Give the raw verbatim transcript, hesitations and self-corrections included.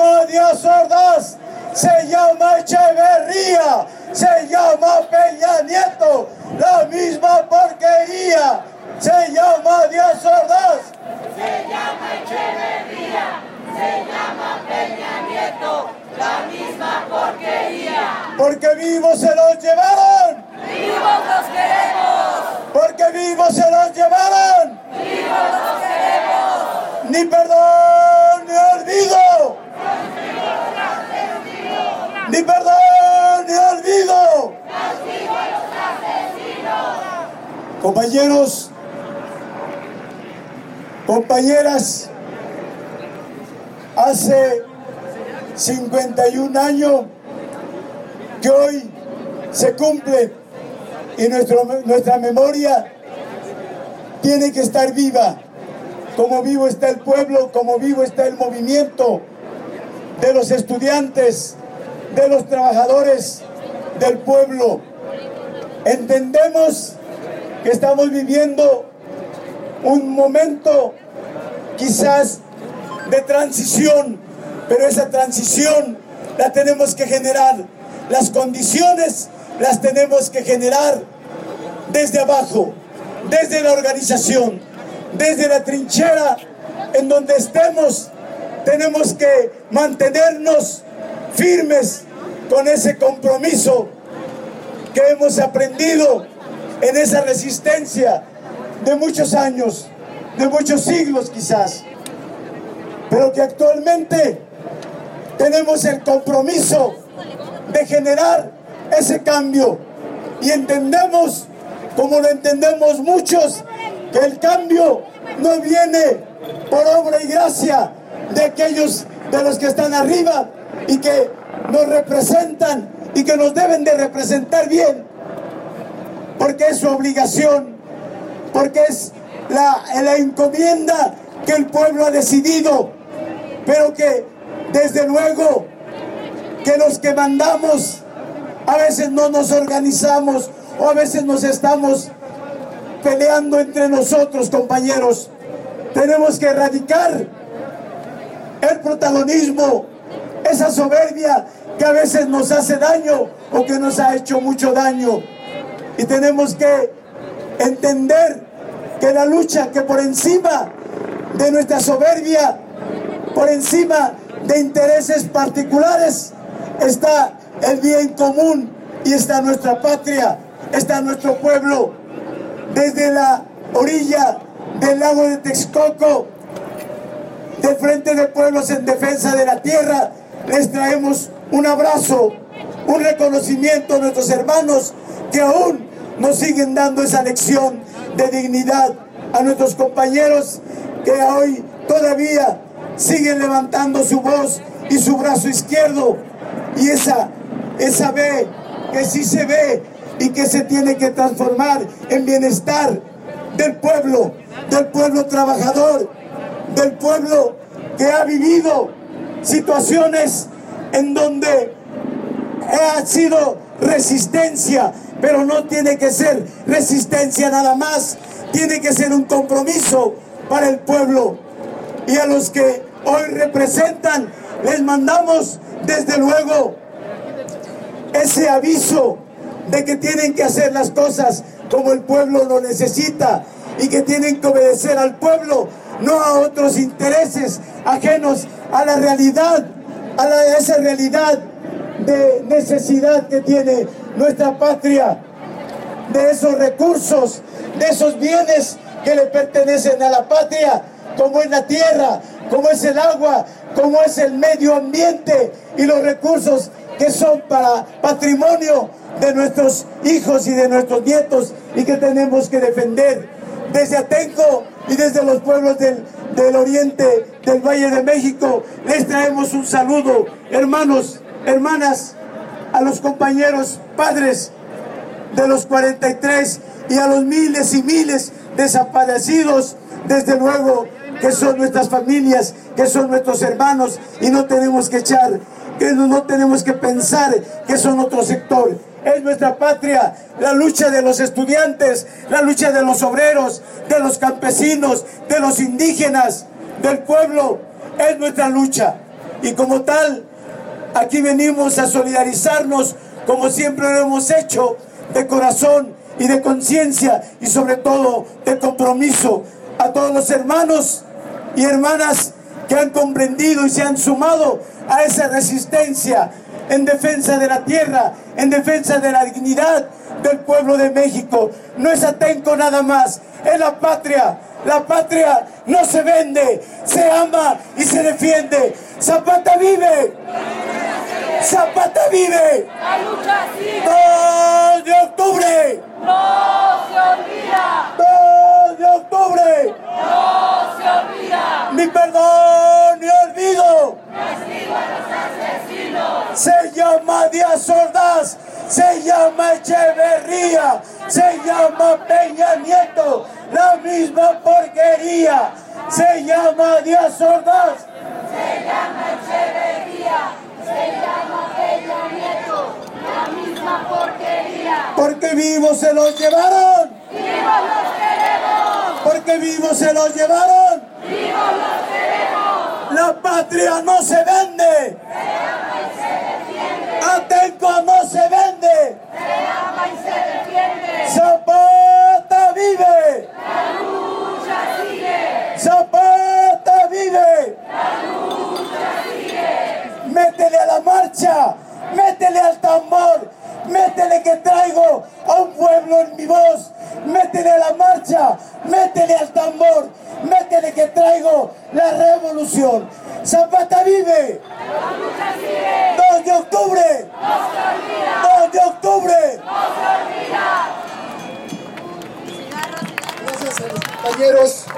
llama Díaz Ordaz, se llama Echeverría, se llama Peña Nieto, la misma porquería. Se llama Díaz Ordaz, se llama Echeverría, se llama Peña Nieto, la misma porquería. Porque vivos se los llevaron, ¡vivos los queremos! Porque vivos se los llevaron, ¡vivos los queremos! Ni perdón ni olvido, ni perdón ni olvido. Compañeros, compañeras, hace cincuenta y un años que hoy se cumple y nuestro, nuestra memoria tiene que estar viva, como vivo está el pueblo, como vivo está el movimiento de los estudiantes, de los trabajadores del pueblo. Entendemos que estamos viviendo un momento quizás de transición, pero esa transición la tenemos que generar, las condiciones las tenemos que generar desde abajo, desde la organización, desde la trinchera en donde estemos. Tenemos que mantenernos firmes con ese compromiso que hemos aprendido en esa resistencia de muchos años, de muchos siglos quizás, pero que actualmente tenemos el compromiso de generar ese cambio y entendemos, como lo entendemos muchos, que el cambio no viene por obra y gracia de aquellos de los que están arriba y que nos representan y que nos deben de representar bien, porque es su obligación, porque es la, la encomienda que el pueblo ha decidido, pero que desde luego que los que mandamos a veces no nos organizamos o a veces nos estamos peleando entre nosotros, compañeros. Tenemos que erradicar el protagonismo, esa soberbia que a veces nos hace daño o que nos ha hecho mucho daño. Y tenemos que entender que la lucha, que por encima de nuestra soberbia, por encima de intereses particulares, está el bien común y está nuestra patria, está nuestro pueblo. Desde la orilla del lago de Texcoco, del Frente de Pueblos en Defensa de la Tierra, les traemos un abrazo, un reconocimiento a nuestros hermanos que aún nos siguen dando esa lección de dignidad, a nuestros compañeros que hoy todavía siguen levantando su voz y su brazo izquierdo, y esa, esa ve, que sí se ve y que se tiene que transformar en bienestar del pueblo, del pueblo trabajador, del pueblo que ha vivido situaciones en donde ha sido resistencia, pero no tiene que ser resistencia nada más, tiene que ser un compromiso para el pueblo. Y a los que hoy representan, les mandamos desde luego ese aviso de que tienen que hacer las cosas como el pueblo lo necesita y que tienen que obedecer al pueblo, no a otros intereses ajenos a la realidad, a la, esa realidad de necesidad que tiene nuestra patria, de esos recursos, de esos bienes que le pertenecen a la patria, como es la tierra, como es el agua, como es el medio ambiente y los recursos que son para patrimonio de nuestros hijos y de nuestros nietos y que tenemos que defender. Desde Atenco y desde los pueblos del, del oriente del Valle de México les traemos un saludo, hermanos, hermanas, a los compañeros padres de los cuarenta y tres y a los miles y miles desaparecidos, desde luego que son nuestras familias, que son nuestros hermanos, y no tenemos que echar, que no, no tenemos que pensar que son otro sector. Es nuestra patria, la lucha de los estudiantes, la lucha de los obreros, de los campesinos, de los indígenas, del pueblo, es nuestra lucha. Y como tal, aquí venimos a solidarizarnos, como siempre lo hemos hecho, de corazón y de conciencia y sobre todo de compromiso, a todos los hermanos y hermanas que han comprendido y se han sumado a esa resistencia en defensa de la tierra, en defensa de la dignidad del pueblo de México. No es Atenco nada más, es la patria. La patria no se vende, se ama y se defiende. Zapata vive. Zapata vive. La lucha sigue. dos de octubre. No se olvida. dos de octubre. No se olvida. Ni perdón ni olvido. Castigo a los asesinos. Se llama Díaz Ordaz, se llama Echeverría, se llama Peña Nieto, la misma porquería. Se llama Díaz Ordaz, Se llama Echeverría. Se llama Peña Nieto. La misma porquería. porque vivos se los llevaron, ¡Vivos los queremos! porque vivos se los llevaron. ¡Vivos los queremos! La patria no se vende, Atenco no se vende, Se ama y se defiende. Zapata vive, La lucha sigue. Zapata vive. La lucha sigue. Métele a la marcha, métele al tambor, métele que traigo a un pueblo en mi voz, métele a la marcha, métele al tambor, métele que traigo la revolución. Zapata vive. La lucha sigue. dos de octubre. No se olvida. dos de octubre. No se olvida. Gracias a los compañeros.